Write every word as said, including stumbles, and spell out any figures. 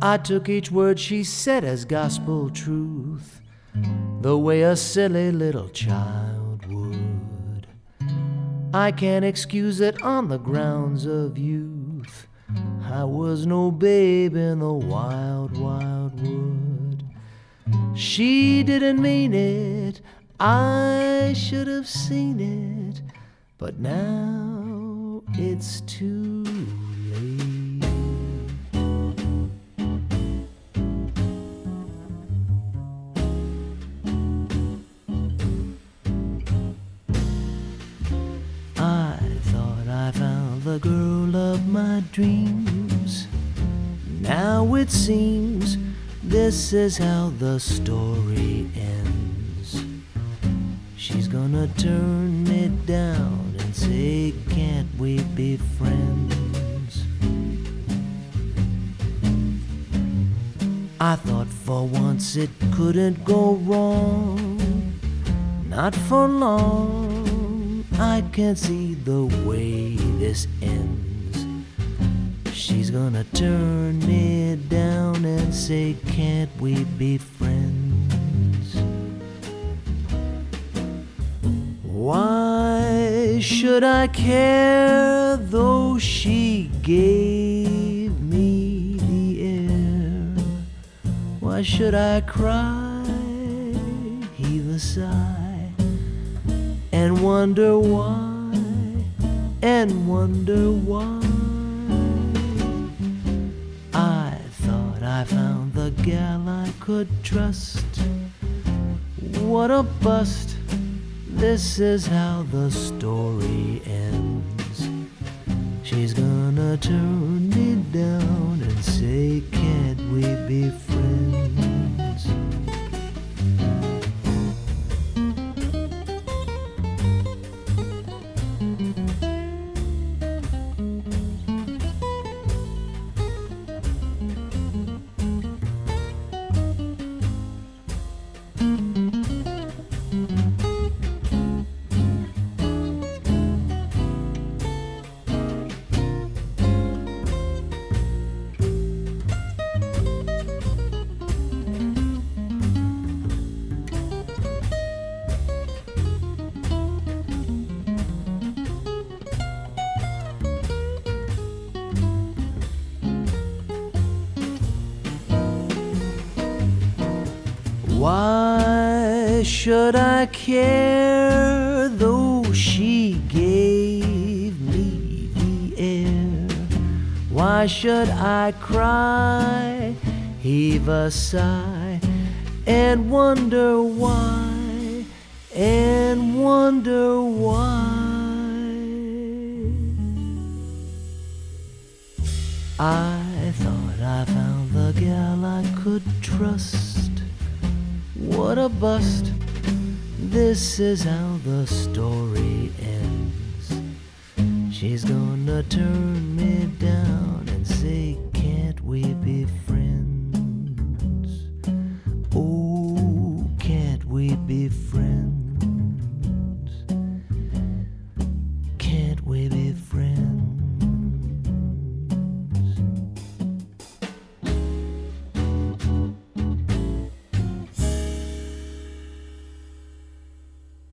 I took each word she said as gospel truth, the way a silly little child would. I can't excuse it on the grounds of youth. I was no babe in the wild, wild wood. She didn't mean it, I should have seen it, but now it's too late. I thought I found the girl of my dreams. Now it seems this is how the story ends. She's gonna turn me down and say, can't we be friends? I thought for once it couldn't go wrong, not for long. I can't see the way this ends. She's gonna turn me down and say, can't we be friends? Why should I care though she gave me the air? Why should I cry, heave a sigh, and wonder why, and wonder why? I thought I found the gal I could trust. What a bust, this is how the story ends. She's gonna turn me down and say, can't we be friends? Why should I care though she gave me the air? Why should I cry, heave a sigh, and wonder why, and wonder why? I thought I found the gal I could trust. What a bust, this is how the story ends. She's gonna turn me down and say, can't we be friends? Oh, can't we be friends?